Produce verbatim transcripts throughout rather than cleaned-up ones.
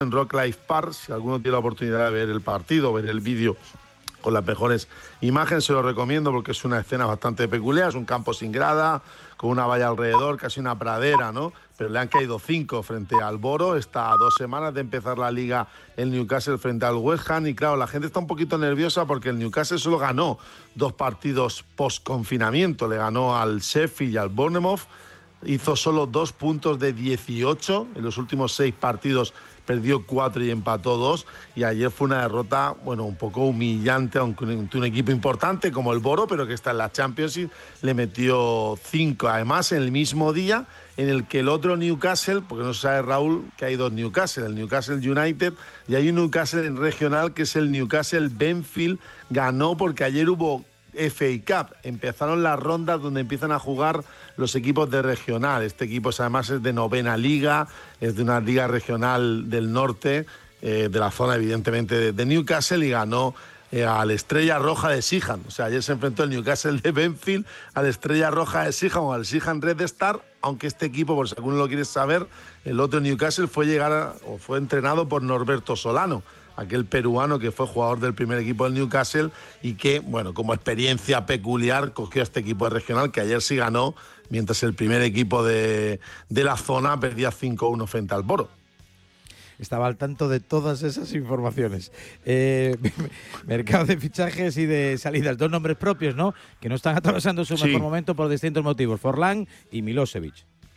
en Rock Life Park. Si alguno tiene la oportunidad de ver el partido, ver el vídeo con las mejores imágenes, se lo recomiendo porque es una escena bastante peculiar. Es un campo sin grada, con una valla alrededor, casi una pradera, ¿no? Pero le han caído cinco frente al Boro. Está a dos semanas de empezar la Liga el Newcastle frente al West Ham. Y claro, la gente está un poquito nerviosa porque el Newcastle solo ganó dos partidos post-confinamiento. Le ganó al Sheffield y al Bournemouth. Hizo solo dos puntos de dieciocho. En los últimos seis partidos perdió cuatro y empató dos. Y ayer fue una derrota, bueno, un poco humillante, aunque un, un equipo importante como el Boro, pero que está en la Championship, le metió cinco. Además, en el mismo día en el que el otro Newcastle, porque no se sabe, Raúl, que hay dos Newcastle, el Newcastle United y hay un Newcastle en regional que es el Newcastle Benfield, ganó porque ayer hubo F A Cup. Empezaron las rondas donde empiezan a jugar los equipos de regional. Este equipo además es de novena liga, es de una liga regional del norte, eh, de la zona evidentemente de, de Newcastle, y ganó eh, a la Estrella Roja de Seaham. O sea, ayer se enfrentó el Newcastle de Benfield a la Estrella Roja de Seaham o al Seaham Red Star, aunque este equipo, por si alguno lo quiere saber, el otro Newcastle fue llegar a, o fue entrenado por Norberto Solano, aquel peruano que fue jugador del primer equipo del Newcastle y que, bueno, como experiencia peculiar cogió a este equipo regional que ayer sí ganó, mientras el primer equipo de, de la zona perdía cinco uno frente al Boro. Estaba al tanto de todas esas informaciones. Eh, mercado de fichajes y de salidas, dos nombres propios, ¿no? Que no están atravesando su sí. mejor momento por distintos motivos, Forlán y Milosevic.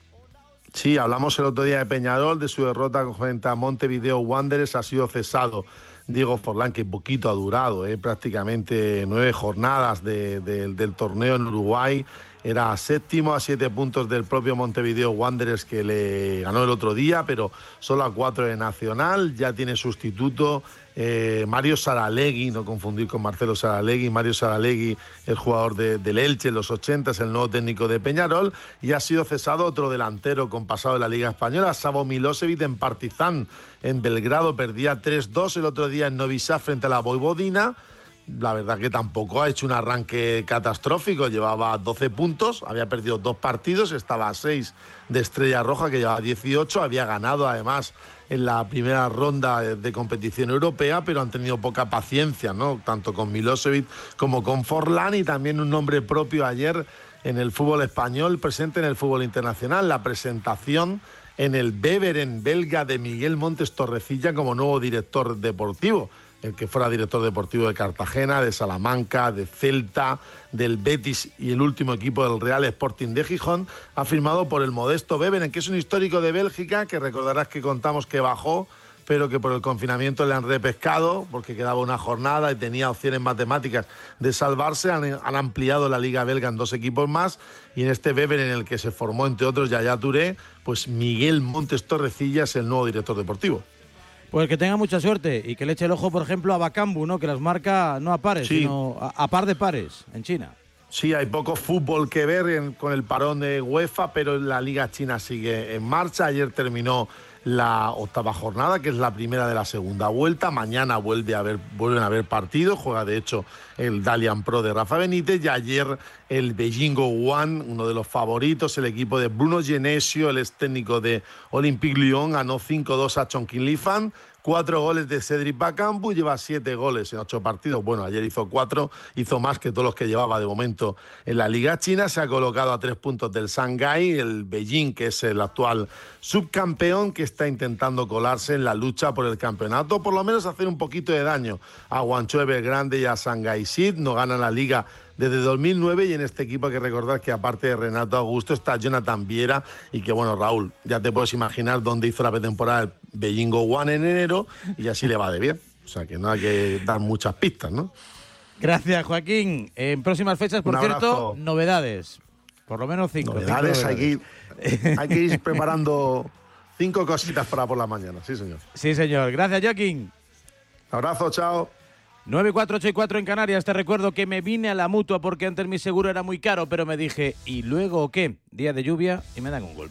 Sí, hablamos el otro día de Peñarol, de su derrota frente a Montevideo Wanderers. Ha sido cesado Diego Forlán, que poquito ha durado, ¿eh? prácticamente nueve jornadas de, de, del torneo en Uruguay. Era séptimo a siete puntos del propio Montevideo Wanderers, que le ganó el otro día, pero solo a cuatro de Nacional. Ya tiene sustituto eh, Mario Saralegui, no confundir con Marcelo Saralegui. Mario Saralegui, el jugador de, del Elche en los ochenta, es el nuevo técnico de Peñarol. Y ha sido cesado otro delantero con pasado de la Liga Española, Savo Milosevic, en Partizan, en Belgrado. Perdía tres dos el otro día en Novi Sad frente a la Vojvodina. La verdad que tampoco ha hecho un arranque catastrófico, llevaba doce puntos, había perdido dos partidos, estaba a seis de Estrella Roja, que llevaba dieciocho, había ganado además en la primera ronda de competición europea, pero han tenido poca paciencia, ¿no? Tanto con Milosevic como con Forlán, y también un nombre propio ayer en el fútbol español, presente en el fútbol internacional, la presentación en el Beveren belga de Miguel Montes Torrecilla como nuevo director deportivo. El que fuera director deportivo de Cartagena, de Salamanca, de Celta, del Betis y el último equipo del Real Sporting de Gijón, ha firmado por el modesto Beveren, que es un histórico de Bélgica, que recordarás que contamos que bajó, pero que por el confinamiento le han repescado, porque quedaba una jornada y tenía opciones matemáticas de salvarse. Han, han ampliado la Liga Belga en dos equipos más, y en este Beveren, en el que se formó, entre otros, Yaya Touré, pues Miguel Montes Torrecilla es el nuevo director deportivo. Pues que tenga mucha suerte y que le eche el ojo, por ejemplo, a Bakambu, ¿no? Que las marca no a pares, sí. sino a, a par de pares en China. Sí, hay poco fútbol que ver en, con el parón de UEFA, pero la Liga China sigue en marcha. Ayer terminó la octava jornada, que es la primera de la segunda vuelta. Mañana vuelve a haber, vuelven a haber partidos. Juega, de hecho, el Dalian Pro de Rafa Benítez. Y ayer el Beijing One, uno de los favoritos, el equipo de Bruno Genesio, el ex técnico de Olympique Lyon, ganó cinco dos a Chongqing Cuatro goles de Cedric Bakambu, lleva siete goles en ocho partidos. Bueno, ayer hizo cuatro, hizo más que todos los que llevaba de momento en la Liga China. Se ha colocado a tres puntos del Shanghái, el Beijing, que es el actual subcampeón, que está intentando colarse en la lucha por el campeonato, por lo menos hacer un poquito de daño a Guangzhou Evergrande y a Shanghái Sid. No ganan la Liga desde dos mil nueve, y en este equipo hay que recordar que aparte de Renato Augusto está Jonathan Viera, y que bueno, Raúl, ya te puedes imaginar dónde hizo la pretemporada el Beijing One en enero, y así le va de bien. O sea que no hay que dar muchas pistas, ¿no? Gracias, Joaquín. En próximas fechas, por cierto, novedades. Por lo menos cinco. Novedades, cinco novedades. Hay, que ir, hay que ir preparando cinco cositas para por la mañana. Sí, señor. Sí, señor. Gracias, Joaquín. Abrazo, chao. nueve cuatro ocho y cuatro en Canarias. Te recuerdo que me vine a la Mutua porque antes mi seguro era muy caro, pero me dije, ¿y luego qué? Día de lluvia y me dan un golpe.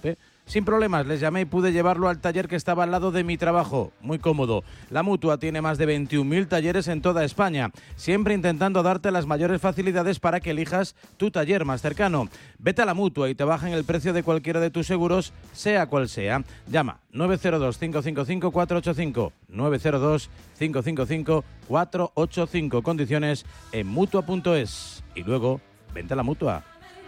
Sin problemas, les llamé y pude llevarlo al taller que estaba al lado de mi trabajo. Muy cómodo. La Mutua tiene más de veintiún mil talleres en toda España, siempre intentando darte las mayores facilidades para que elijas tu taller más cercano. Vete a la Mutua y te bajan el precio de cualquiera de tus seguros, sea cual sea. Llama nueve cero dos, cinco cinco cinco, cuatro ocho cinco, nueve cero dos, cinco cinco cinco, cuatro ocho cinco. Condiciones en mutua punto es. Y luego, vente a la Mutua.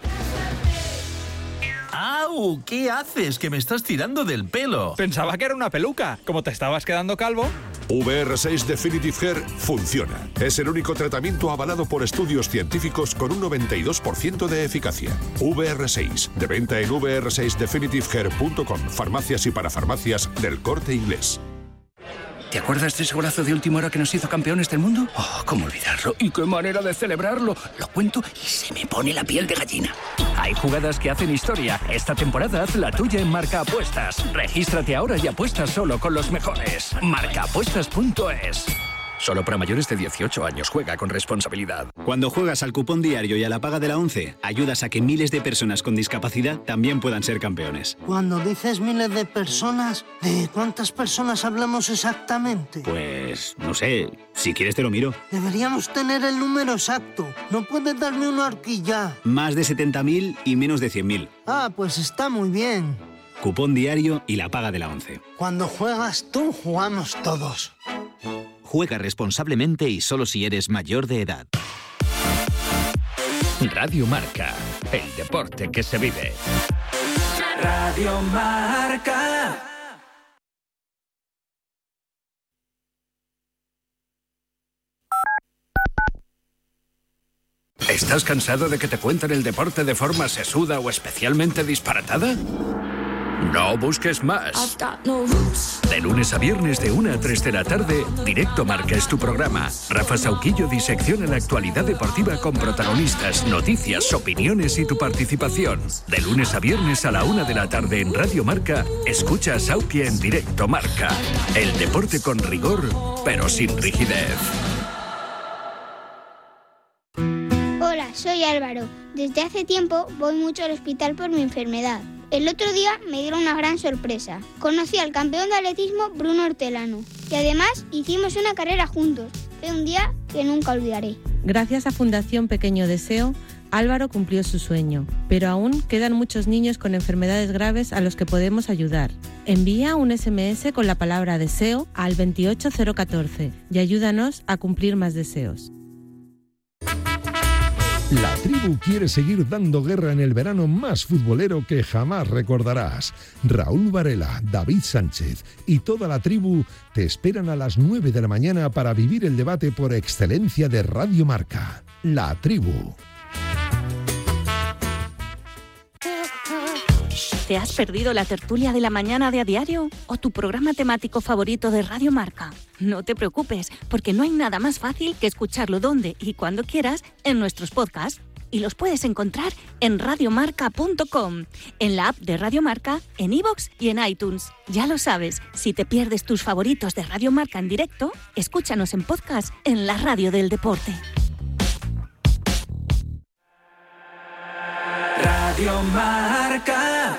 ¡Au! ¿Qué haces? Que me estás tirando del pelo. Pensaba que era una peluca. Como te estabas quedando calvo. V R seis Definitive Hair funciona. Es el único tratamiento avalado por estudios científicos con un noventa y dos por ciento de eficacia. V R seis, de venta en v r seis definitive hair punto com, farmacias y parafarmacias del Corte Inglés. ¿Te acuerdas de ese golazo de última hora que nos hizo campeones del mundo? Oh, ¿cómo olvidarlo? ¿Y qué manera de celebrarlo? Lo cuento y se me pone la piel de gallina. Hay jugadas que hacen historia. Esta temporada haz la tuya en Marca Apuestas. Regístrate ahora y apuesta solo con los mejores. marca apuestas punto es. Solo para mayores de dieciocho años. Juega con responsabilidad. Cuando juegas al cupón diario y a la paga de la ONCE, ayudas a que miles de personas con discapacidad también puedan ser campeones. Cuando dices miles de personas, ¿de cuántas personas hablamos exactamente? Pues, no sé, si quieres te lo miro. Deberíamos tener el número exacto. No puedes darme una horquilla. Más de setenta mil y menos de cien mil. Ah, pues está muy bien. Cupón diario y la paga de la ONCE. Cuando juegas tú, jugamos todos. Juega responsablemente y solo si eres mayor de edad. Radio Marca, el deporte que se vive. Radio Marca. ¿Estás cansado de que te cuenten el deporte de forma sesuda o especialmente disparatada? No busques más. De lunes a viernes de una a tres de la tarde, Directo Marca es tu programa. Rafa Sauquillo disecciona la actualidad deportiva con protagonistas, noticias, opiniones y tu participación. De lunes a viernes a la una de la tarde en Radio Marca, escucha a Sauqui en Directo Marca. El deporte con rigor, pero sin rigidez. Hola, soy Álvaro. Desde hace tiempo voy mucho al hospital por mi enfermedad. El otro día me dieron una gran sorpresa. Conocí al campeón de atletismo Bruno Hortelano y además hicimos una carrera juntos. Fue un día que nunca olvidaré. Gracias a Fundación Pequeño Deseo, Álvaro cumplió su sueño, pero aún quedan muchos niños con enfermedades graves a los que podemos ayudar. Envía un ese eme ese con la palabra deseo al veintiocho cero catorce y ayúdanos a cumplir más deseos. La tribu quiere seguir dando guerra en el verano más futbolero que jamás recordarás. Raúl Varela, David Sánchez y toda la tribu te esperan a las nueve de la mañana para vivir el debate por excelencia de Radio Marca. La tribu. ¿Te has perdido la tertulia de la mañana de A Diario o tu programa temático favorito de Radio Marca? No te preocupes, porque no hay nada más fácil que escucharlo donde y cuando quieras en nuestros podcasts. Y los puedes encontrar en radio marca punto com, en la app de Radio Marca, en iVoox y en iTunes. Ya lo sabes, si te pierdes tus favoritos de Radio Marca en directo, escúchanos en podcast en la radio del deporte. Radio Marca.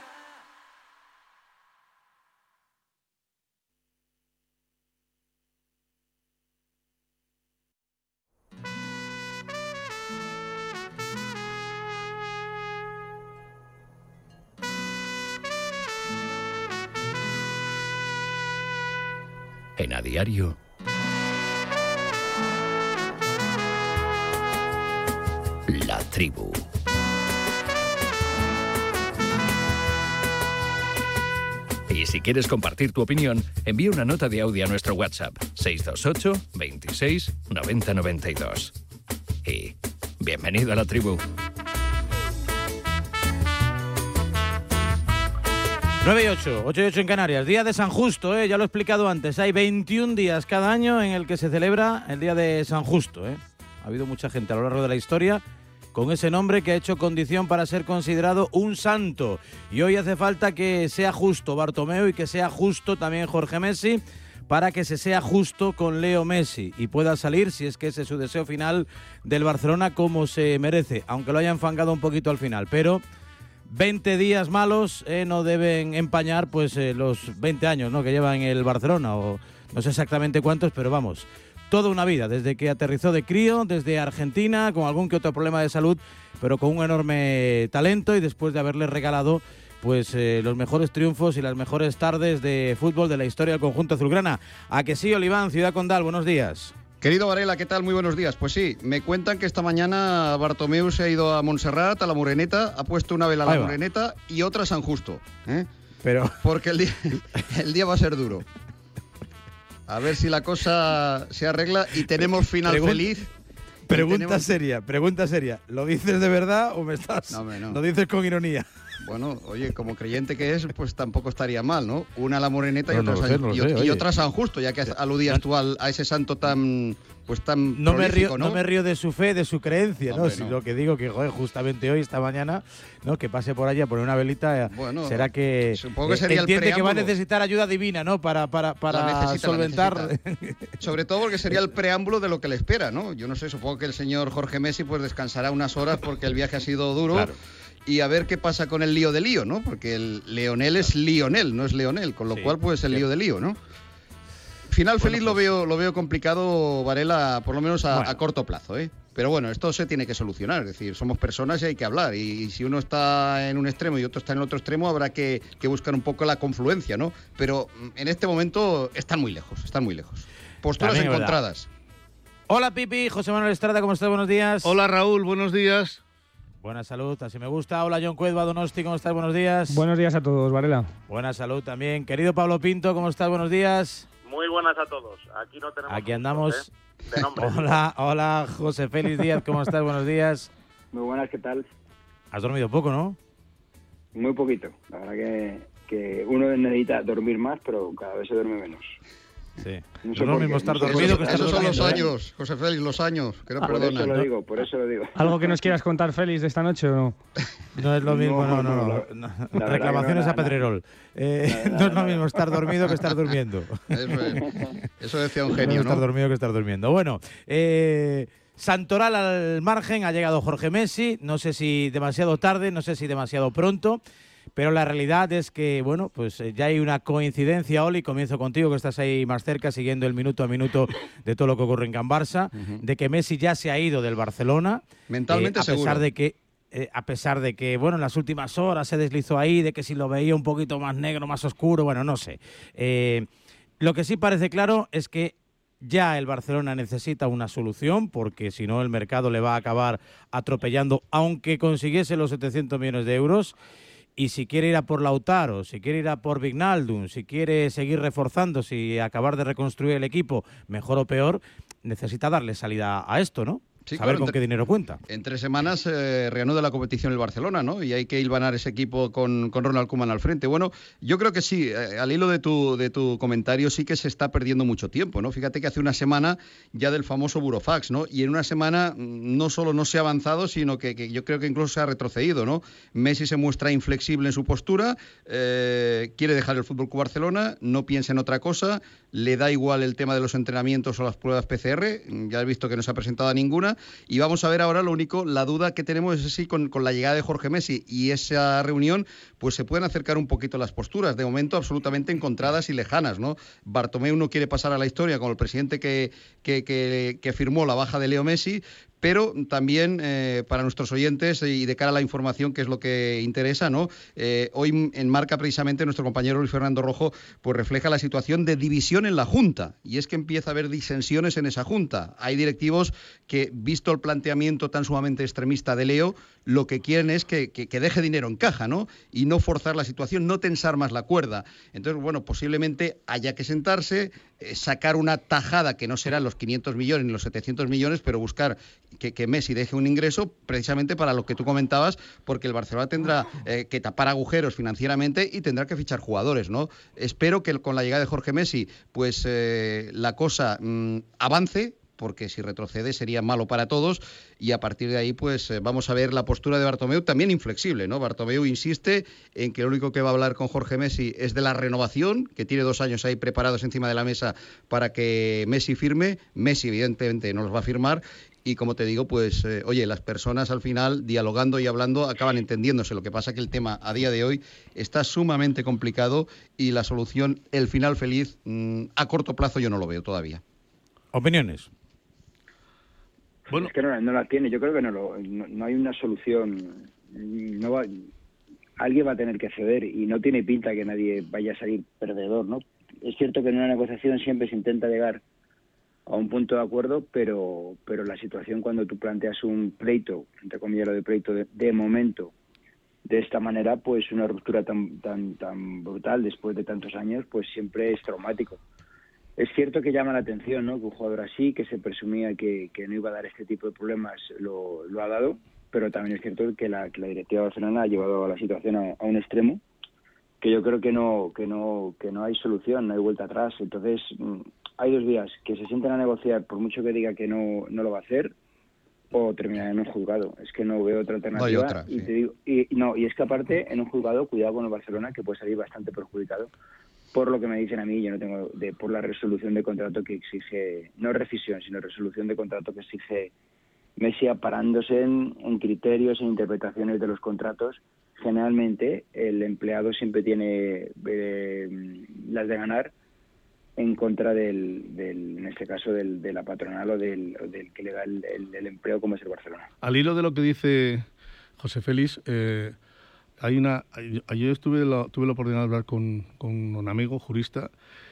En A Diario, La Tribu. Y si quieres compartir tu opinión, envía una nota de audio a nuestro WhatsApp seis dos ocho, veintiséis, noventa, noventa y dos. Y bienvenido a La Tribu. nueve y ocho, ocho y ocho en Canarias, día de San Justo, ¿eh? Ya lo he explicado antes, hay veintiún días cada año en el que se celebra el día de San Justo, ¿eh? Ha habido mucha gente a lo largo de la historia con ese nombre que ha hecho condición para ser considerado un santo. Y hoy hace falta que sea justo Bartomeu y que sea justo también Jorge Messi, para que se sea justo con Leo Messi y pueda salir, si es que ese es su deseo final, del Barcelona como se merece, aunque lo haya enfangado un poquito al final, pero veinte días malos eh, no deben empañar pues eh, los veinte años, ¿no?, que lleva en el Barcelona, o no sé exactamente cuántos, pero vamos, toda una vida, desde que aterrizó de crío, desde Argentina, con algún que otro problema de salud, pero con un enorme talento, y después de haberle regalado pues eh, los mejores triunfos y las mejores tardes de fútbol de la historia del conjunto azulgrana. ¿A que sí, Oliván, Ciudad Condal? Buenos días. Querido Varela, ¿qué tal? Muy buenos días. Pues sí, me cuentan que esta mañana Bartomeu se ha ido a Montserrat, a la Moreneta, ha puesto una vela a la Moreneta y otra a San Justo, ¿eh? Pero... Porque el día, el día va a ser duro. A ver si la cosa se arregla y tenemos final Pregun feliz. Pregunta tenemos... seria, pregunta seria. ¿Lo dices de verdad o me estás...? No, me no. ¿Lo dices con ironía? Bueno, oye, como creyente que es, pues tampoco estaría mal, ¿no? Una a la Moreneta y, no, otra, no San... sé, no y, sé, y otra a San Justo, ya que aludías tú al, a ese santo tan... Pues tan no me prolífico, río, ¿no? no me río de su fe, de su creencia, Hombre, ¿no? Si no. lo que digo que, joder, justamente hoy, esta mañana, ¿no?, que pase por allí a poner una velita, bueno, será que, supongo que sería entiende el que va a preámbulo. necesitar ayuda divina, ¿no?, para, para, para necesita, solventar. Sobre todo porque sería el preámbulo de lo que le espera, ¿no? Yo no sé, supongo que el señor Jorge Messi pues descansará unas horas porque el viaje ha sido duro. Claro. Y a ver qué pasa con el lío de lío, ¿no? Porque el Leonel es Lionel, no es Leonel, con lo sí, cual pues el sí. lío de lío, ¿no? Final bueno, feliz pues... lo veo lo veo complicado, Varela, por lo menos a, bueno. a corto plazo, ¿eh? Pero bueno, esto se tiene que solucionar, es decir, somos personas y hay que hablar. Y, y si uno está en un extremo y otro está en el otro extremo, habrá que, que buscar un poco la confluencia, ¿no? Pero en este momento están muy lejos, están muy lejos. Posturas También, encontradas. ¿verdad? Hola, Pipi, José Manuel Estrada, ¿cómo estás? Buenos días. Hola, Raúl, buenos días. Buena salud, así me gusta. Hola, John Cuedva, Donosti, ¿cómo estás? Buenos días. Buenos días a todos, Varela. Buena salud también. Querido Pablo Pinto, ¿cómo estás? Buenos días. Muy buenas a todos. Aquí no tenemos... Aquí andamos. Muchos, ¿eh? De nombre. Hola, hola, José Félix Díaz, ¿cómo estás? Buenos días. Muy buenas, ¿qué tal? Has dormido poco, ¿no? Muy poquito. La verdad que, que uno necesita dormir más, pero cada vez se duerme menos. Sí. No, no es lo mismo estar dormido eso, que estar esos dormido. Esos son los ¿eh? años, José Félix, los años, que no ah, perdonan. Por eso lo digo, por eso lo digo. ¿Algo que nos quieras contar, Félix, de esta noche o no? No es lo mismo, no, no, no. no, no. no. Reclamaciones no, a Pedrerol. Eh, no, no es lo mismo estar dormido que estar durmiendo. Eso, es. Eso decía un genio, no ¿no? Estar dormido que estar durmiendo. Bueno, eh... Santoral al margen, ha llegado Jorge Messi, no sé si demasiado tarde, no sé si demasiado pronto, pero la realidad es que, bueno, pues ya hay una coincidencia, Oli, comienzo contigo, que estás ahí más cerca, siguiendo el minuto a minuto de todo lo que ocurre en Can Barça, uh-huh. de que Messi ya se ha ido del Barcelona. Mentalmente eh, a seguro. pesar de que eh, a pesar de que, bueno, en las últimas horas se deslizó ahí, de que si lo veía un poquito más negro, más oscuro, bueno, no sé. Eh, lo que sí parece claro es que ya el Barcelona necesita una solución, porque si no el mercado le va a acabar atropellando, aunque consiguiese los setecientos millones de euros. Y si quiere ir a por Lautaro, si quiere ir a por Wijnaldum, si quiere seguir reforzando, si acabar de reconstruir el equipo, mejor o peor, necesita darle salida a esto, ¿no? Sí, saber claro, con entre, qué dinero cuenta. En tres semanas eh, reanuda la competición el Barcelona, ¿no? Y hay que hilvanar ese equipo con, con Ronald Koeman al frente. Bueno, yo creo que sí, eh, al hilo de tu, de tu comentario, sí que se está perdiendo mucho tiempo, ¿no? Fíjate que hace una semana ya del famoso Burofax, ¿no? Y en una semana no solo no se ha avanzado, sino que, que yo creo que incluso se ha retrocedido, ¿no? Messi se muestra inflexible en su postura, eh, quiere dejar el Fútbol Club Barcelona, no piensa en otra cosa, le da igual el tema de los entrenamientos o las pruebas P C R, ya he visto que no se ha presentado a ninguna, y vamos a ver ahora, lo único, la duda que tenemos es si con, con la llegada de Jorge Messi y esa reunión, pues se pueden acercar un poquito las posturas, de momento absolutamente encontradas y lejanas, ¿no? Bartomeu no quiere pasar a la historia como el presidente que, que, que, que firmó la baja de Leo Messi, pero también eh, para nuestros oyentes y de cara a la información, que es lo que interesa, ¿no? Eh, hoy en Marca, precisamente, nuestro compañero Luis Fernando Rojo pues refleja la situación de división en la Junta, y es que empieza a haber disensiones en esa Junta. Hay directivos que, visto el planteamiento tan sumamente extremista de Leo, lo que quieren es que, que, que deje dinero en caja, ¿no? Y no forzar la situación, no tensar más la cuerda. Entonces, bueno, posiblemente haya que sentarse, eh, sacar una tajada que no serán los quinientos millones ni los setecientos millones, pero buscar que, que Messi deje un ingreso precisamente para lo que tú comentabas, porque el Barcelona tendrá eh, que tapar agujeros financieramente y tendrá que fichar jugadores, ¿no? Espero que con la llegada de Jorge Messi, pues eh, la cosa mmm, avance, porque si retrocede sería malo para todos, y a partir de ahí pues eh, vamos a ver la postura de Bartomeu, también inflexible, ¿no? Bartomeu insiste en que lo único que va a hablar con Jorge Messi es de la renovación, que tiene dos años ahí preparados encima de la mesa para que Messi firme. Messi evidentemente no los va a firmar, y como te digo, pues, eh, oye, las personas al final, dialogando y hablando, acaban entendiéndose. Lo que pasa que el tema a día de hoy está sumamente complicado y la solución, el final feliz, mmm, a corto plazo yo no lo veo todavía. ¿Opiniones? Bueno. Es que no, no la tiene, yo creo que no, lo, no, no hay una solución. No va, alguien va a tener que ceder y no tiene pinta que nadie vaya a salir perdedor, ¿no? Es cierto que en una negociación siempre se intenta llegar a un punto de acuerdo, pero pero la situación cuando tú planteas un pleito, entre comillas lo de pleito, de, de momento, de esta manera, pues una ruptura tan tan tan brutal después de tantos años, pues siempre es traumático. Es cierto que llama la atención, ¿no?, que un jugador así, que se presumía que, que no iba a dar este tipo de problemas, lo, lo ha dado, pero también es cierto que la, que la directiva de Barcelona ha llevado a la situación a, a un extremo que yo creo que no que no que no hay solución, no hay vuelta atrás. Entonces hay dos vías: que se sienten a negociar por mucho que diga que no no lo va a hacer, o terminar en un juzgado. Es que no veo otra alternativa. No hay otra, y sí. te digo, y no y es que aparte en un juzgado, cuidado con el Barcelona, que puede salir bastante perjudicado por lo que me dicen a mí. Yo no tengo de por la resolución de contrato que exige, no rescisión, sino resolución de contrato que exige Messi, aparándose en, en criterios e interpretaciones de los contratos. Generalmente el empleado siempre tiene eh, las de ganar en contra del, del en este caso del, de la patronal o del, del que le da el, el, el empleo, como es el Barcelona. Al hilo de lo que dice José Félix, eh, hay una ayer estuve la, tuve la oportunidad de hablar con, con un amigo jurista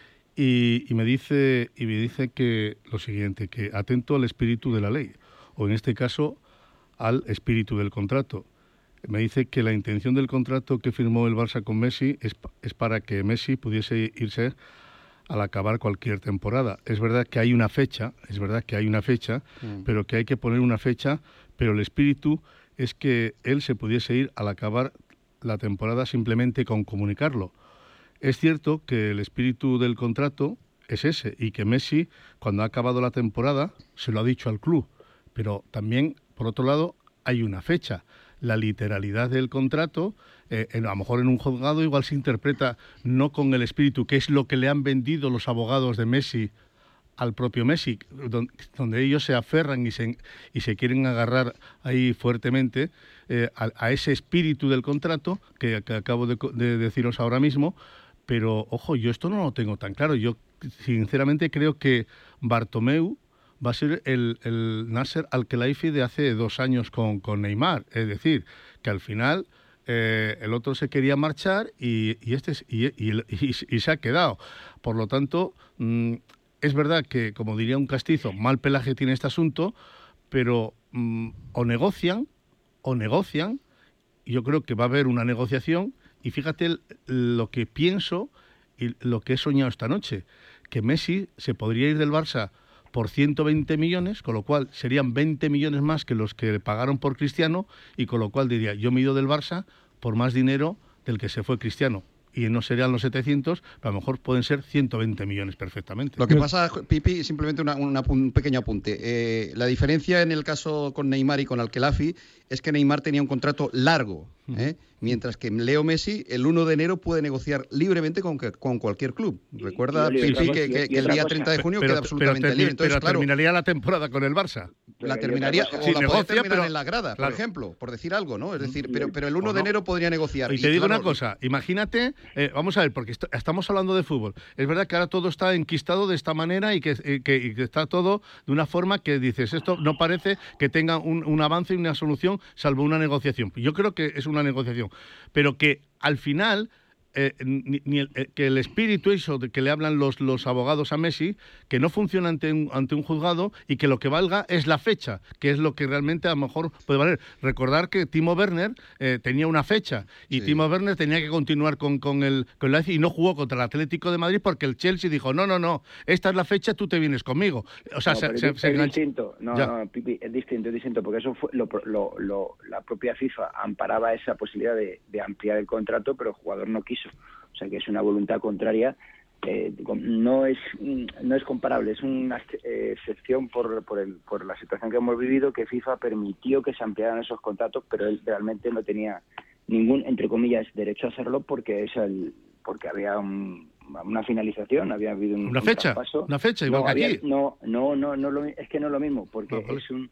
y, y me dice y me dice que lo siguiente, que atento al espíritu de la ley, o en este caso al espíritu del contrato. Me dice que la intención del contrato que firmó el Barça con Messi es, es para que Messi pudiese irse al acabar cualquier temporada. Es verdad que hay una fecha, es verdad que hay una fecha, mm. pero que hay que poner una fecha, pero el espíritu es que él se pudiese ir al acabar la temporada simplemente con comunicarlo. Es cierto que el espíritu del contrato es ese, y que Messi, cuando ha acabado la temporada, se lo ha dicho al club, pero también, por otro lado, hay una fecha. La literalidad del contrato, eh, en, a lo mejor en un juzgado igual se interpreta no con el espíritu, que es lo que le han vendido los abogados de Messi al propio Messi, donde, donde ellos se aferran y se, y se quieren agarrar ahí fuertemente eh, a, a ese espíritu del contrato que, que acabo de, de deciros ahora mismo. Pero, ojo, yo esto no lo tengo tan claro. Yo, sinceramente, creo que Bartomeu va a ser el, el Nasser Al-Khelaifi de hace dos años con, con Neymar. Es decir, que al final eh, el otro se quería marchar y, y este y, y, y, y se ha quedado. Por lo tanto, mmm, es verdad que, como diría un castizo, mal pelaje tiene este asunto, pero mmm, o negocian, o negocian, y yo creo que va a haber una negociación, y fíjate el, lo que pienso y lo que he soñado esta noche, que Messi se podría ir del Barça por ciento veinte millones, con lo cual serían veinte millones más que los que pagaron por Cristiano, y con lo cual diría, yo me he ido del Barça por más dinero del que se fue Cristiano. Y no serían los setecientos, pero a lo mejor pueden ser ciento veinte millones perfectamente. Lo que pasa, Pipi, simplemente una, una, un pequeño apunte. Eh, la diferencia en el caso con Neymar y con Al-Khelaifi es que Neymar tenía un contrato largo, ¿eh? Mientras que Leo Messi el uno de enero puede negociar libremente con, con cualquier club. Recuerda, y, y Pipi, que, que, que el día treinta de junio pero, queda absolutamente pero, libre. Entonces, pero claro, terminaría la temporada con el Barça. La terminaría, o sí, la negocia, puede terminar pero, en la grada, claro, por ejemplo, por decir algo, ¿no? Es decir, pero, pero el uno no. de enero podría negociar. Y te y, digo claro, una cosa, imagínate, eh, vamos a ver, porque est estamos hablando de fútbol. Es verdad que ahora todo está enquistado de esta manera y que, eh, que, y que está todo de una forma que dices, esto no parece que tenga un, un avance y una solución, salvo una negociación. Yo creo que es una negociación, pero que al final eh, ni, ni el, eh, que el espíritu eso de que le hablan los, los abogados a Messi, que no funciona ante un, ante un juzgado, y que lo que valga es la fecha, que es lo que realmente a lo mejor puede valer. Recordar que Timo Werner eh, tenía una fecha, y sí. Timo Werner tenía que continuar con, con el con el y no jugó contra el Atlético de Madrid porque el Chelsea dijo, no, no, no, esta es la fecha, tú te vienes conmigo. O sea, no, se, se, se, es, se es distinto, no, ya. no, Pipi, es distinto, es distinto, porque eso fue lo, lo, lo, la propia FIFA amparaba esa posibilidad de, de ampliar el contrato, pero el jugador no quiso. O sea que es una voluntad contraria, eh, no es no es comparable, es una eh, excepción por, por, el, por la situación que hemos vivido, que FIFA permitió que se ampliaran esos contratos, pero él realmente no tenía ningún, entre comillas, derecho a hacerlo porque es el, porque había un, una finalización, había habido un, una un fecha, traspaso. una fecha igual no, que había, aquí. No, no, no, no lo, es que no es lo mismo, porque no, vale. es un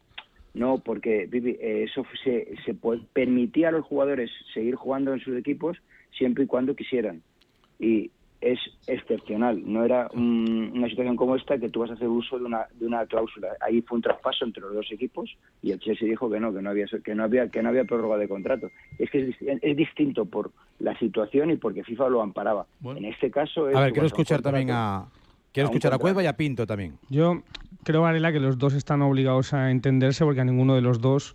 No, porque Pipi, eh, eso se, se puede, permitía a los jugadores seguir jugando en sus equipos siempre y cuando quisieran. Y es excepcional. No era un, una situación como esta que tú vas a hacer uso de una de una cláusula. Ahí fue un traspaso entre los dos equipos y el Chelsea dijo que no, que no había que no había que no había prórroga de contrato. Es que es, es distinto por la situación y porque FIFA lo amparaba. Bueno. En este caso es a ver, quiero escuchar también a quiero a escuchar a Cueva y a Pinto también. Yo creo, Varela, que los dos están obligados a entenderse porque a ninguno de los dos,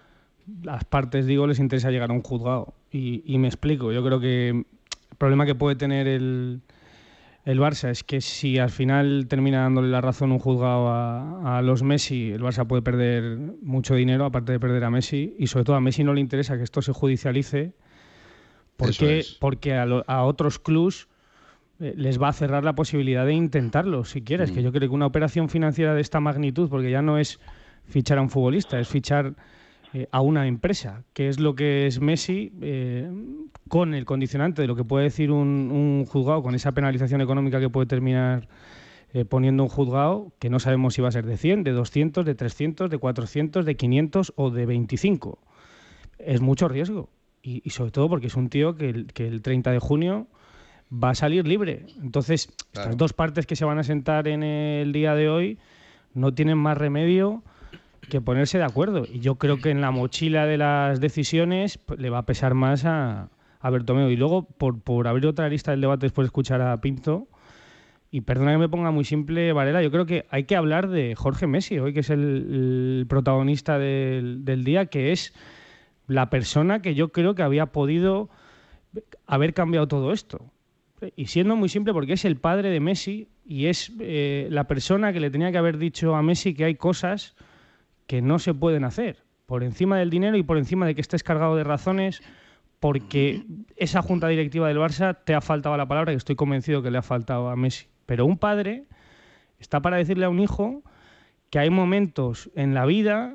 las partes, digo, les interesa llegar a un juzgado. Y, y me explico. Yo creo que el problema que puede tener el, el Barça es que si al final termina dándole la razón un juzgado a, a los Messi, el Barça puede perder mucho dinero, aparte de perder a Messi. Y sobre todo a Messi no le interesa que esto se judicialice porque, es. porque a, lo, a otros clubs les va a cerrar la posibilidad de intentarlo, si quieres. Mm. Que yo creo que una operación financiera de esta magnitud, porque ya no es fichar a un futbolista, es fichar eh, a una empresa, que es lo que es Messi, eh, con el condicionante de lo que puede decir un, un juzgado, con esa penalización económica que puede terminar eh, poniendo un juzgado, que no sabemos si va a ser de cien, de doscientos, de trescientos, de cuatrocientos, de quinientos o de veinticinco. Es mucho riesgo. Y, y sobre todo porque es un tío que el, que el treinta de junio va a salir libre. Entonces, claro, estas dos partes que se van a sentar en el día de hoy no tienen más remedio que ponerse de acuerdo. Y yo creo que en la mochila de las decisiones pues, le va a pesar más a, a Bartomeu. Y luego, por, por abrir otra lista del debate después de escuchar a Pinto, y perdona que me ponga muy simple, Varela, yo creo que hay que hablar de Jorge Messi hoy, que es el, el protagonista del, del día, que es la persona que yo creo que había podido haber cambiado todo esto. Y siendo muy simple, porque es el padre de Messi y es eh, la persona que le tenía que haber dicho a Messi que hay cosas que no se pueden hacer, por encima del dinero y por encima de que estés cargado de razones, porque esa junta directiva del Barça te ha faltado la palabra, que estoy convencido que le ha faltado a Messi. Pero un padre está para decirle a un hijo que hay momentos en la vida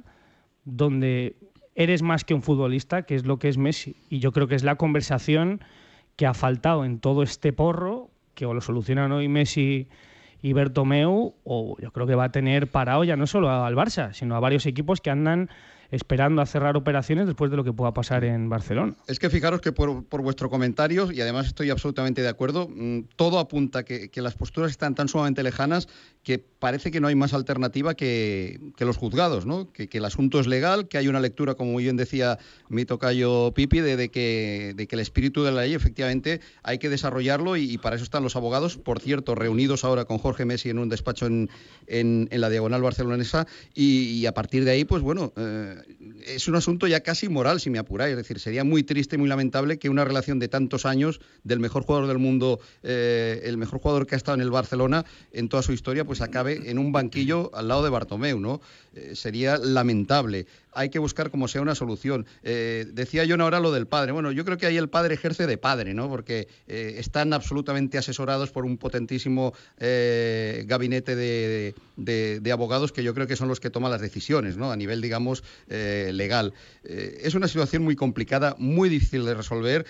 donde eres más que un futbolista, que es lo que es Messi. Y yo creo que es la conversación que ha faltado en todo este porro, que o lo solucionan hoy Messi y Bartomeu, o yo creo que va a tener parado ya no solo al Barça, sino a varios equipos que andan esperando a cerrar operaciones después de lo que pueda pasar en Barcelona. Es que fijaros que por, por vuestro comentario, y además estoy absolutamente de acuerdo, mmm, todo apunta que, que las posturas están tan sumamente lejanas que parece que no hay más alternativa que, que los juzgados, ¿no? Que, que el asunto es legal, que hay una lectura, como muy bien decía mi tocayo Pipi, de, de, que, de que el espíritu de la ley efectivamente hay que desarrollarlo y, y para eso están los abogados, por cierto, reunidos ahora con Jorge Messi en un despacho en, en, en la Diagonal barcelonesa y, y a partir de ahí, pues bueno, eh, es un asunto ya casi moral, si me apuráis. Es decir, sería muy triste y muy lamentable que una relación de tantos años del mejor jugador del mundo, eh, el mejor jugador que ha estado en el Barcelona en toda su historia, pues acabe en un banquillo al lado de Bartomeu, ¿no? Eh, sería lamentable. Hay que buscar como sea una solución. Eh, decía yo ahora lo del padre. Bueno, yo creo que ahí el padre ejerce de padre, ¿no? Porque eh, están absolutamente asesorados por un potentísimo eh, gabinete de, de, de abogados que yo creo que son los que toman las decisiones, ¿no? A nivel, digamos, eh, legal. Eh, es una situación muy complicada, muy difícil de resolver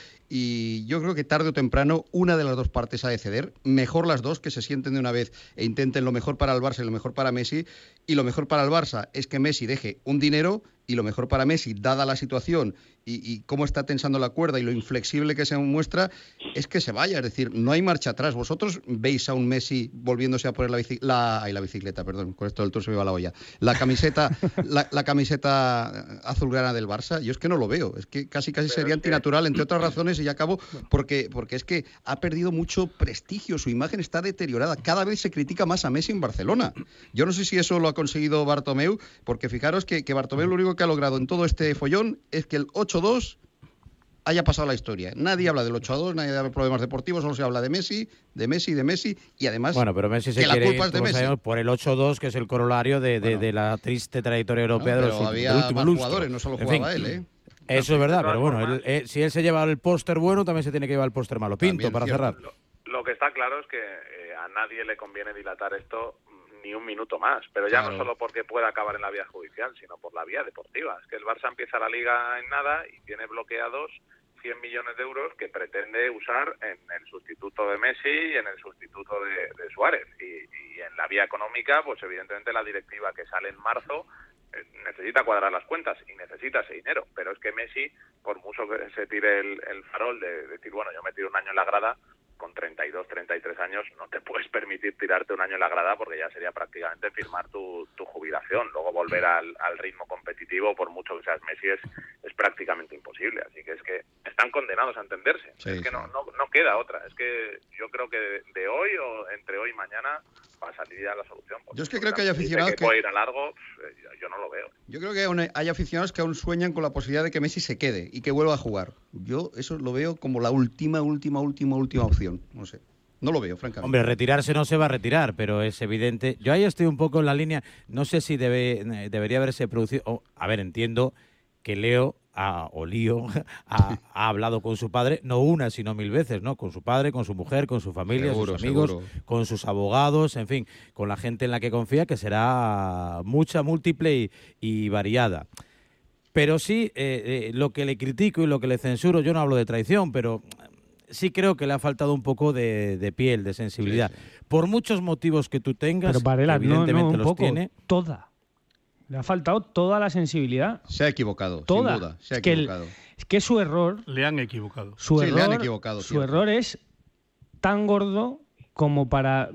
y yo creo que tarde o temprano una de las dos partes ha de ceder. Mejor las dos, que se sienten de una vez e intenten lo mejor para el Barça y lo mejor para Messi. Y lo mejor para el Barça es que Messi deje un dinero y lo mejor para Messi, dada la situación y, y cómo está tensando la cuerda y lo inflexible que se muestra, es que se vaya. Es decir, no hay marcha atrás. ¿Vosotros veis a un Messi volviéndose a poner la, bici, la, ay, la bicicleta? Perdón, con esto del tour se me va la olla. La camiseta, la, la camiseta azulgrana del Barça, yo es que no lo veo. Es que casi casi sería antinatural, entre otras razones, y ya acabo, porque, porque es que ha perdido mucho prestigio, su imagen está deteriorada. Cada vez se critica más a Messi en Barcelona. Yo no sé si eso lo ha conseguido Bartomeu, porque fijaros que, que Bartomeu lo único que ha logrado en todo este follón es que el ocho dos haya pasado la historia. Nadie habla del ocho a dos, nadie habla de problemas deportivos, solo se habla de Messi, de Messi, de Messi, y además bueno, pero Messi se que quiere la culpa ir, es de Messi. Sabemos, por el ocho dos, que es el corolario de, de, bueno, de la triste trayectoria europea, no, de los pero había del último más lustro. Jugadores, no solo en jugaba fin, él, ¿eh? Eso es verdad, pero bueno, él, eh, si él se lleva el póster bueno, también se tiene que llevar el póster malo. Pinto, también, para cierto. cerrar. Lo, lo que está claro es que eh, a nadie le conviene dilatar esto ni un minuto más, pero ya claro, no solo porque pueda acabar en la vía judicial, sino por la vía deportiva. Es que el Barça empieza la Liga en nada y tiene bloqueados cien millones de euros que pretende usar en el sustituto de Messi y en el sustituto de, de Suárez. Y, y en la vía económica, pues evidentemente la directiva que sale en marzo necesita cuadrar las cuentas y necesita ese dinero, pero es que Messi, por mucho que se tire el, el farol de, de decir, bueno, yo me tiro un año en la grada, con treinta y dos, treinta y tres años no te puedes permitir tirarte un año en la grada porque ya sería prácticamente firmar tu, tu jubilación. Luego volver al, al ritmo competitivo, por mucho que seas Messi, es, es prácticamente imposible. Así que es que están condenados a entenderse. Sí, es que no, no, no queda otra. Es que yo creo que de, de hoy o entre hoy y mañana va a salir ya la solución. Yo es que creo que hay aficionados que... que... puede ir a largo, yo, yo no lo veo. Yo creo que hay aficionados que aún sueñan con la posibilidad de que Messi se quede y que vuelva a jugar. Yo eso lo veo como la última, última, última, última opción. No sé. No lo veo, francamente. Hombre, retirarse no se va a retirar, pero es evidente. Yo ahí estoy un poco en la línea. No sé si debe, debería haberse producido... Oh, a ver, entiendo que Leo ha, o Lío ha, ha hablado con su padre, no una, sino mil veces, ¿no? Con su padre, con su mujer, con su familia, seguro, sus amigos, seguro. Con sus abogados, en fin, con la gente en la que confía, que será mucha, múltiple y, y variada. Pero sí, eh, eh, lo que le critico y lo que le censuro, yo no hablo de traición, pero sí creo que le ha faltado un poco de, de piel, de sensibilidad. Sí, sí. Por muchos motivos que tú tengas, pero Varela, evidentemente no, no, un los poco, tiene. Toda. Le ha faltado toda la sensibilidad. Se ha equivocado, toda. sin duda. Se ha es, que equivocado. el, es que su error... Le han equivocado. Su sí, error, le han equivocado. Su cierto. error es tan gordo como para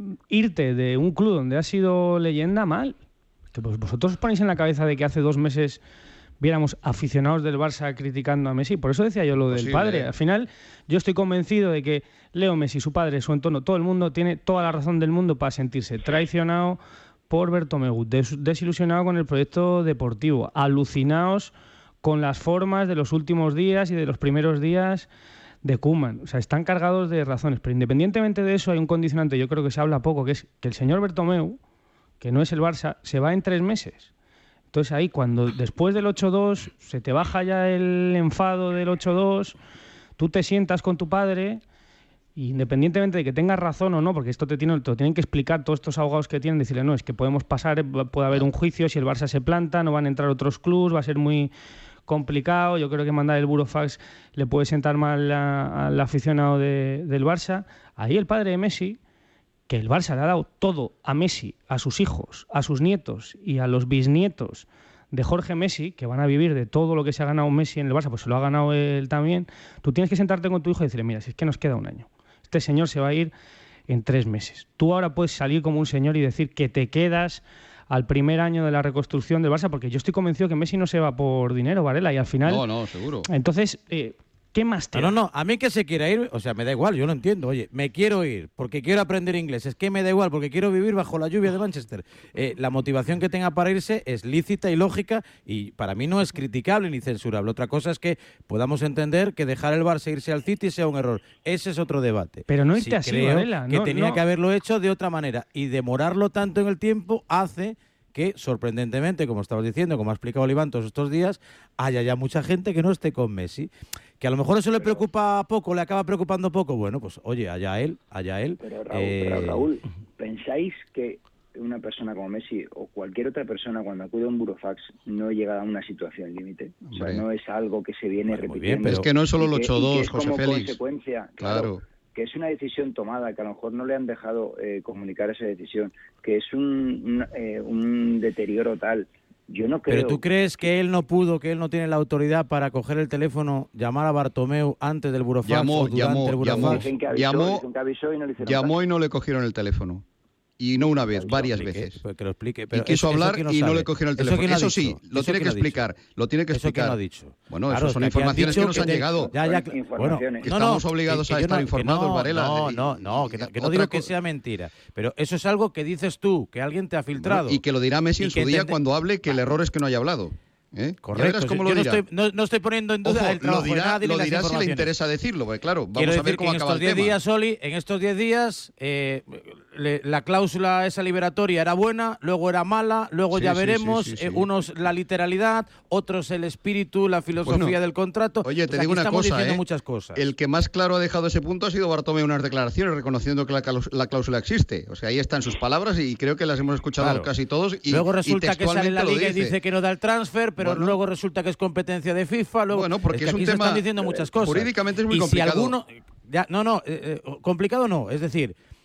irte de un club donde has sido leyenda mal. Que pues vosotros os ponéis en la cabeza de que hace dos meses viéramos aficionados del Barça criticando a Messi. Por eso decía yo lo del Posible, padre. ¿eh? Al final, yo estoy convencido de que Leo Messi, su padre, su entorno, todo el mundo tiene toda la razón del mundo para sentirse traicionado por Bartomeu, des- desilusionado con el proyecto deportivo, alucinados con las formas de los últimos días y de los primeros días de Koeman. O sea, están cargados de razones. Pero independientemente de eso, hay un condicionante, yo creo que se habla poco, que es que el señor Bartomeu, que no es el Barça, se va en tres meses. Entonces ahí, cuando después del ocho dos se te baja ya el enfado del ocho dos, tú te sientas con tu padre, independientemente de que tengas razón o no, porque esto te, tiene, te lo tienen que explicar todos estos abogados que tienen, decirle, no, es que podemos pasar, puede haber un juicio, si el Barça se planta, no van a entrar otros clubs, va a ser muy complicado. Yo creo que mandar el burofax le puede sentar mal a, al aficionado de, del Barça. Ahí el padre de Messi, que el Barça le ha dado todo a Messi, a sus hijos, a sus nietos y a los bisnietos de Jorge Messi, que van a vivir de todo lo que se ha ganado Messi en el Barça, pues se lo ha ganado él también. Tú tienes que sentarte con tu hijo y decirle, mira, si es que nos queda un año. Este señor se va a ir en tres meses. Tú ahora puedes salir como un señor y decir que te quedas al primer año de la reconstrucción del Barça, porque yo estoy convencido que Messi no se va por dinero, Varela, y al final... No, no, seguro. Entonces... Eh, ¿qué más te No, no, no, a mí que se quiera ir, o sea, me da igual, yo lo entiendo. Oye, me quiero ir porque quiero aprender inglés, es que me da igual porque quiero vivir bajo la lluvia de Manchester. Eh, la motivación que tenga para irse es lícita y lógica y para mí no es criticable ni censurable. Otra cosa es que podamos entender que dejar el Barça e irse al City sea un error. Ese es otro debate. Pero no irte sí, así, creo Varela. que no, tenía no. que haberlo hecho de otra manera y demorarlo tanto en el tiempo hace que, sorprendentemente, como estabas diciendo, como ha explicado Oliván todos estos días, haya ya mucha gente que no esté con Messi. Que a lo mejor eso le preocupa poco, le acaba preocupando poco. Bueno, pues oye, allá él, allá él. Pero Raúl, eh... pero Raúl, ¿pensáis que una persona como Messi o cualquier otra persona cuando acude a un burofax no llega a una situación límite? O sea, no es algo que se viene bueno, repitiendo. Bien, pero... Es que no es solo el ocho dos, José como Félix. Consecuencia, claro. claro. Que es una decisión tomada, que a lo mejor no le han dejado eh, comunicar esa decisión, que es un, un, eh, un deterioro tal. Yo no creo... ¿Pero tú crees que él no pudo, que él no tiene la autoridad para coger el teléfono, llamar a Bartomeu antes del burofax llamó, o durante llamó, el burofax? llamó, Dicen que avisó, llamó, dicen que avisó y no le hicieron llamó caso. y no le cogieron el teléfono. Y no una vez, varias explique, veces. Pues que lo explique. Pero y quiso eso, hablar eso no y sabe. no le cogieron el teléfono. Eso, eso sí, lo eso tiene que explicar. Lo tiene que explicar. Eso no ha dicho. Bueno, claro, eso son es que informaciones que, que nos te, han llegado. Ya, ya, bueno, que no, estamos no, obligados que, a que estar no, informados, no, Varela. No, no, no, que no, que no Otra digo que cosa. sea mentira. Pero eso es algo que dices tú, que alguien te ha filtrado. Y que lo dirá Messi en su día te... cuando hable, que el error es que no haya hablado. ¿Eh? Correcto, cómo yo lo no, dirá. estoy, no, no estoy poniendo en duda Ojo, el trabajo lo dirá, de nadie lo ni las dirá si le informaciones. interesa decirlo, porque claro, vamos Quiero a decir ver cómo que en acaba estos el diez tema. días, Oli, en estos diez días eh, le, la cláusula esa liberatoria era buena, luego era mala, luego Sí, ya sí, veremos, sí, sí, sí. eh, unos la literalidad, otros el espíritu, la filosofía Bueno, del contrato. Oye, te o sea, digo aquí una estamos cosa, diciendo ¿eh? muchas cosas. El que más claro ha dejado ese punto ha sido Bartomeu en unas declaraciones, reconociendo que la, la cláusula existe. O sea, ahí están sus palabras y creo que las hemos escuchado Claro. casi todos. Y, luego y resulta que sale en la textualmente lo liga y dice que no da el transfer, pero Bueno. luego resulta que es competencia de FIFA. Luego, Bueno, porque es que es un aquí tema- se están diciendo muchas cosas. jurídicamente es muy y complicado. Si alguno, ya, no, no, eh, eh, complicado no. Es decir,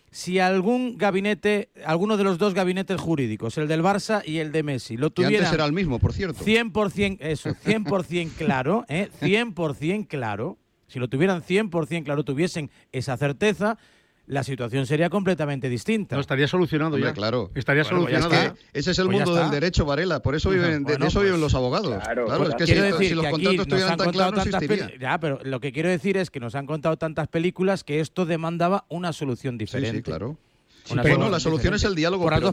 si algún gabinete, alguno de los dos gabinetes jurídicos, el del Barça y el de Messi, lo tuvieran... Y antes era el mismo, por cierto. cien por ciento, eso, cien por ciento claro, ¿eh? cien por ciento claro, si lo tuvieran cien por ciento claro, tuviesen esa certeza, la situación sería completamente distinta. No, estaría solucionado. Hombre, ya. claro. Estaría bueno, solucionado. Es que ese es el pues mundo del derecho, Varela. Por eso viven, bueno, de, de eso pues, viven los abogados. Claro, claro pues, es que quiero si, decir si los que contratos aquí nos estuvieran han tan contado claros, no tantas existiría. peli- Ya, pero lo que quiero decir es que nos han contado tantas películas que esto demandaba una solución diferente. Sí, sí, claro. Una Bueno, solución la solución diferente. es el diálogo. Por las pero